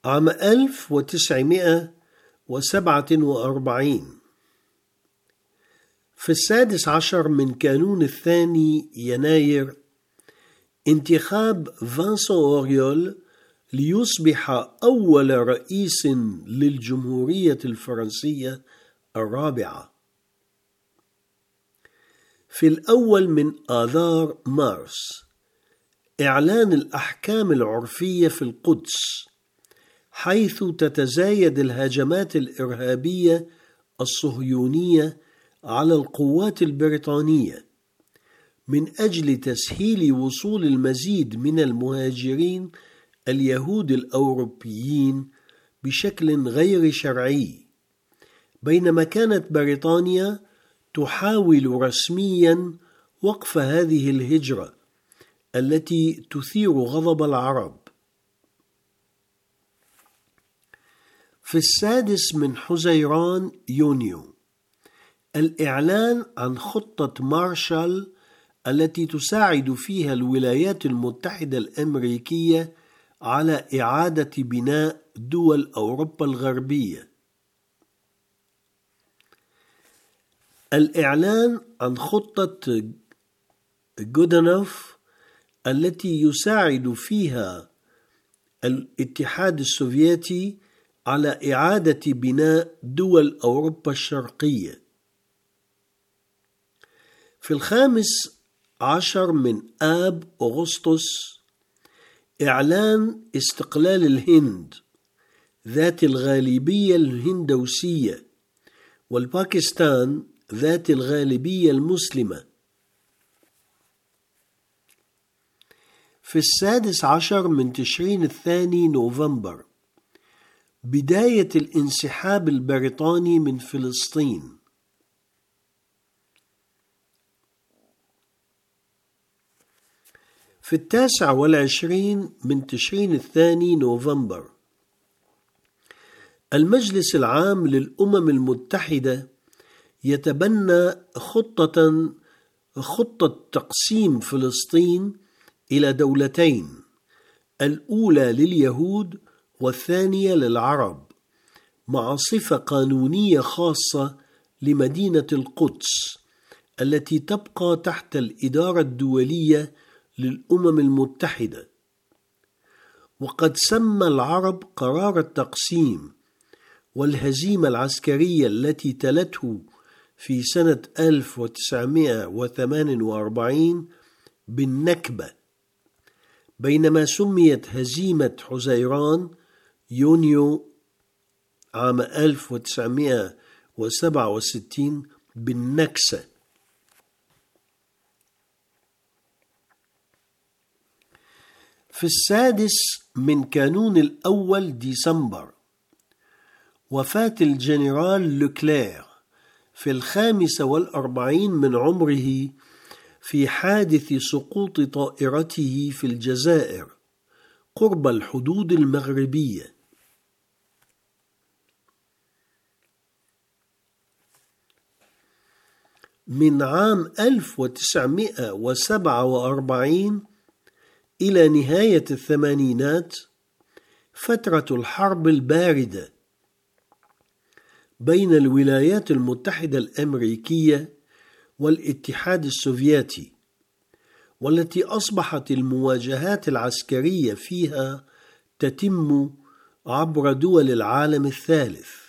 عام 1947 في 16 من كانون الثاني يناير انتخاب فانسون أوريول ليصبح أول رئيس للجمهورية الفرنسية الرابعة. في الأول من آذار مارس إعلان الأحكام العرفية في القدس، حيث تتزايد الهجمات الإرهابية الصهيونية على القوات البريطانية من أجل تسهيل وصول المزيد من المهاجرين اليهود الأوروبيين بشكل غير شرعي، بينما كانت بريطانيا تحاول رسميا وقف هذه الهجرة التي تثير غضب العرب. في 6 من حزيران يونيو الإعلان عن خطة مارشال التي تساعد فيها الولايات المتحدة الأمريكية على إعادة بناء دول أوروبا الغربية. الإعلان عن خطة غودانوف التي يساعد فيها الاتحاد السوفيتي على إعادة بناء دول أوروبا الشرقية. في 15 من آب أغسطس إعلان استقلال الهند ذات الغالبية الهندوسية والباكستان ذات الغالبية المسلمة. في 16 من تشرين الثاني نوفمبر بداية الانسحاب البريطاني من فلسطين. في 29 من تشرين الثاني نوفمبر المجلس العام للأمم المتحدة يتبنى خطة تقسيم فلسطين إلى دولتين، الأولى لليهود والثانية للعرب، مع صفة قانونية خاصة لمدينة القدس التي تبقى تحت الإدارة الدولية للأمم المتحدة. وقد سمى العرب قرار التقسيم والهزيمة العسكرية التي تلته في سنة 1948 بالنكبة، بينما سميت هزيمة حزيران يونيو عام 1967 بالنكسة. في 6 من كانون الأول ديسمبر وفاة الجنرال لوكلير في 45 من عمره في حادث سقوط طائرته في الجزائر قرب الحدود المغربية. من عام 1947 إلى نهاية الثمانينات فترة الحرب الباردة بين الولايات المتحدة الأمريكية والاتحاد السوفيتي، والتي أصبحت المواجهات العسكرية فيها تتم عبر دول العالم الثالث.